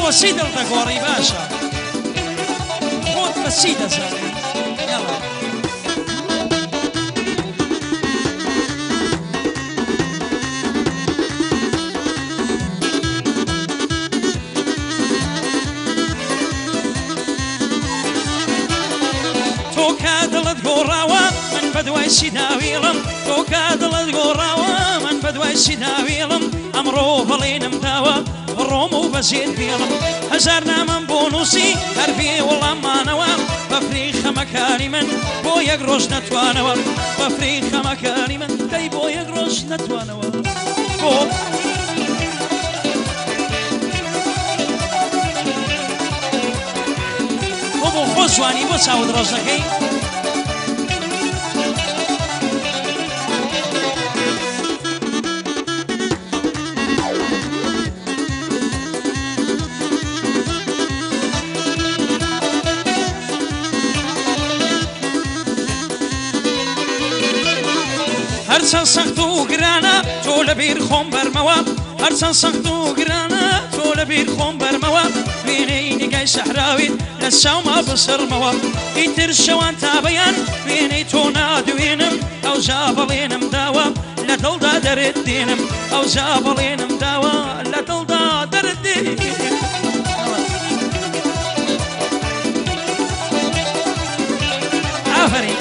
بۆچی دڵدەگۆڕی باشە خۆت بەچی دەزانێت یاڵا تۆ کا دڵت گۆڕاوە من بەدوای چی داویڵم تۆ کا دڵت گۆڕاوە من بەدوای چی داویڵم ئەمڕۆ بەڵێنم داوە ڕۆم و بەجێت بێڵم هەزار نامم بۆ نووسی هەر بێ وەڵاممانەوە بەفری خەمەکانی من بۆ یەک ڕۆژ نەتوانەوە بەفری خەمەکانی من دەی بۆ یەک ڕۆژ نەتوانەوە بۆ بۆ خۆ جوانی بۆ چاوت ڕۆژ دەکەی هەرچەند سەخت و گرانە تۆ لەبیر خۆم بەرمەوە هەرچەند سەخت و گرانە تۆ لەبیر خۆم بەرمەوە وێنەی نیگای شەحراویت لە چاوما بسڕمەوە ئیتر شەوان تا بەیان وێنەی تۆ نادوێنم ئەوجا بەڵێنم داوە لە دڵدا دەرێت دێنم ئەوجا بەڵێنم داوە لە دڵدا دەرێت دێنم ئافەرین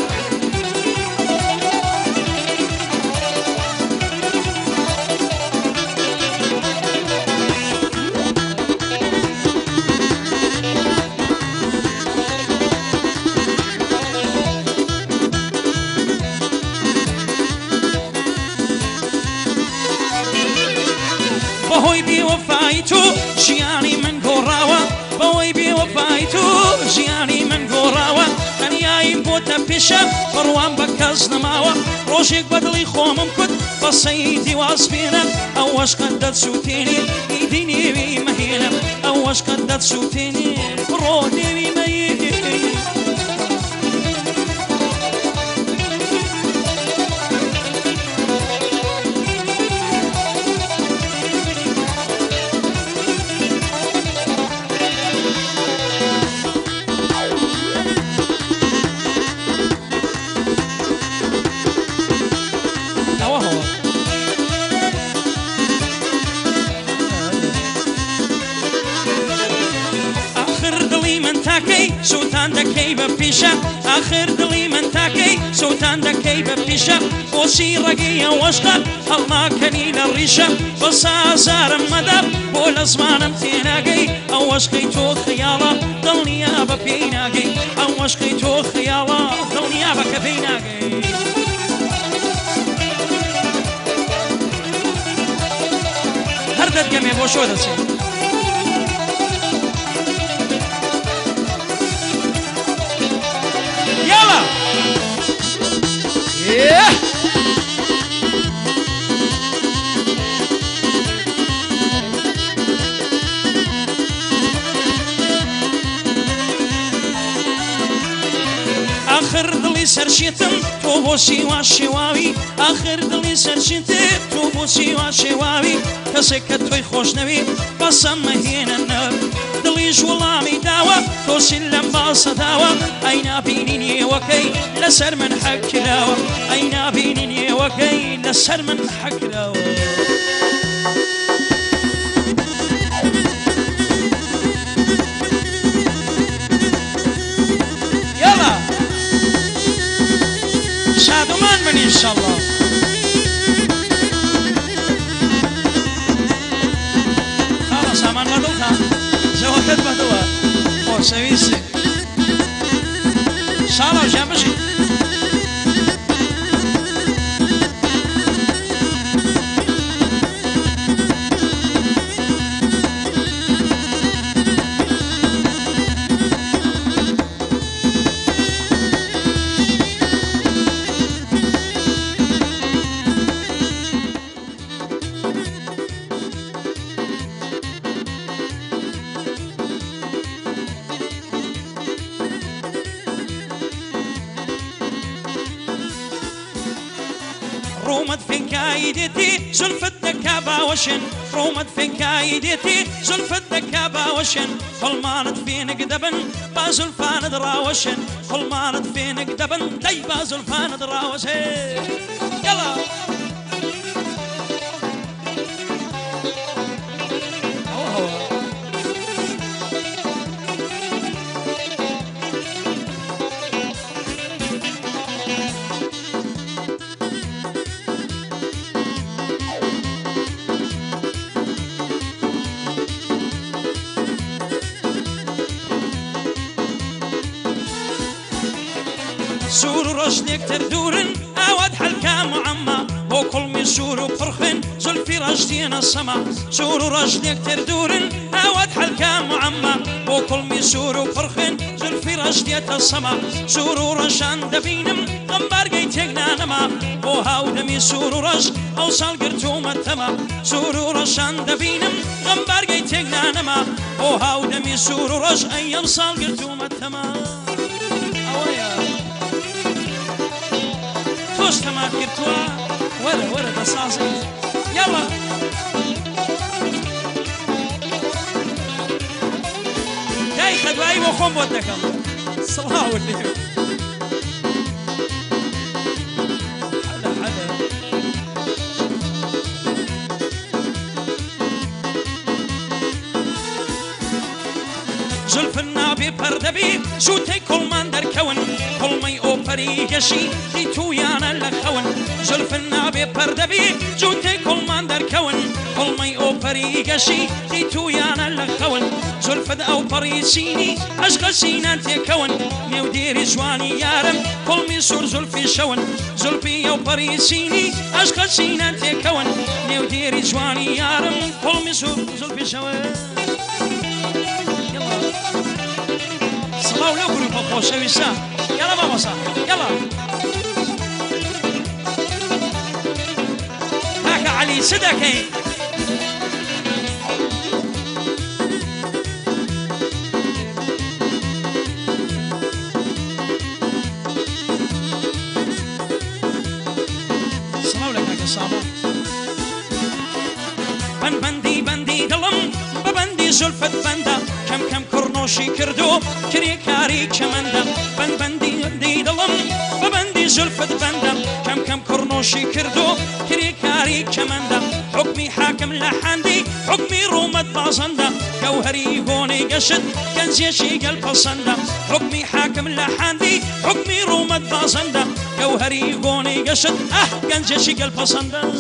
بەهۆی بێوەفای تۆ ژیانی من گۆڕاوە بەهۆی بێوەفای تۆ ژیانی من گۆڕاوە تەنیاییم بۆتە پێشە بڕوان بە کەس نەماوە ڕۆژێک بە دڵی خۆمم کورد بە سەیدی واسبێنە ئەوەش قەت دەتسووتێنێ ئیدی نێوی مەهێنە ئەوەش قەت دەتسووتێنێ بڕۆ نێوی مەهێنێ سوتان دەکەی بە پیشە ئاخر دڵی من تاکەی سوتان دەکەی بە پیشە بۆچی ڕێگەی ئەوەشقە هەڵناکەنی لە ڕیشە بە سازارم مەدە بۆ لە زمانم تێناگەی ئەوەشقەی تۆ خەیاڵە دڵنیا بە پێی ناگەی ئەوەشقەی تۆ خەیاڵە دڵنیا بە کە پێی ناگەی هەر دەتگەمێ بۆ شۆ دەچێت يلا آخر دڵی سەرشێتم تۆ بۆ سیوا شێواوی آخر دڵی سەرشێتم تۆ بۆ سیوا شێواوی کەسێک کە تۆی خۆش نەوێت بەسەم مەهێنە نەر دڵیش وەڵامی داوە تۆسیل لەم باسە داوە ئەی نابینی نێوەکەی لەسەر من حەکراوە ئەی نابینی نێوەکەی لەسەر من حەکراوە يلا شادومان من إن شاء الله خلاص أمان غدوها زوجت بدوها أو سويسي شالا جنبشي رومت فين كايدتي زلفتك باوشن رومت فين كايدتي زلفت دكا باوشن كل ما ندفينك دبن بازلفان دراوشن كل ما ندفينك دبن دي بازلفان دراوشن يلا سور رجلك تردورن أود حلقة معمى وكل من سور وفرخن زلفي رجلين السما سور رجلك تردورن أود حلقة معمى وكل من سور وفرخن زلفي رجلية السما سور رجان دبينم غنبار قيتقنا نما وهاو دمي سور رج أوصل قرتوم التما سور رجان دبينم غنبار قيتقنا نما وهاو دمي سور رج أيام صال قرتوم التما توش تمام كرتوا ورا بصاصي يلا جاي خدواي وخم ودكم صلاة والليل حدا زلف النابي بردبي شوتي كل من در كون كل مي اوبري قشي دي تويانا لخون زلف النابي بردبي شوتي كل من در كون كل مي اوبري قشي دي تويانا لخون زلف او بريسيني اشغل سينان كون ميوديري جواني يارم كل مي سور زلفي شون زلفي او بريسيني اشغل سينان كون ميوديري جواني يارم كل مي سور زلفي شون صلاة لو قلوا بخوش ويسا يلا ماما صح يلا هاك علي صدقي صلاة لك هاك الصابة بندي دلم ببندي زلفت بندا كم كرنوشي كردو كري كاري كمندا بندي دلم ببندي زلفت بندا كم كرنوشي كردو كري كاري كمندا حكمي حاكم لحندي حكمي رومد بازندا جوهري بوني قشد كنزيشي قلب صندا حكمي حاكم لحندي حكمي رومد بازندا جوهري بوني قشد كنزيشي قلب صندا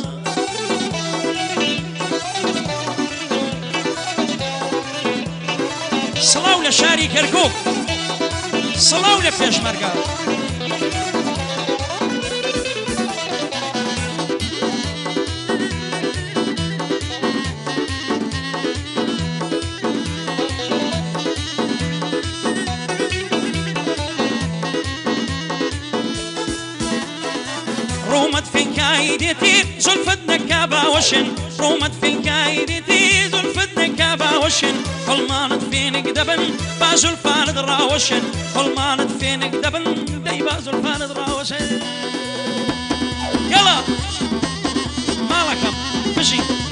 صلاة لشاري كركوك صلاة لفيش مرقا رومت فين كايدتي زلفت نكابة وشن رومت فين كايدتي زلفت نكابة وشن كل ما ندفينك دبن بازلفان دراوشن كل ما ندفينك دبن دي بازلفان دراوشن يلا مالكم مشي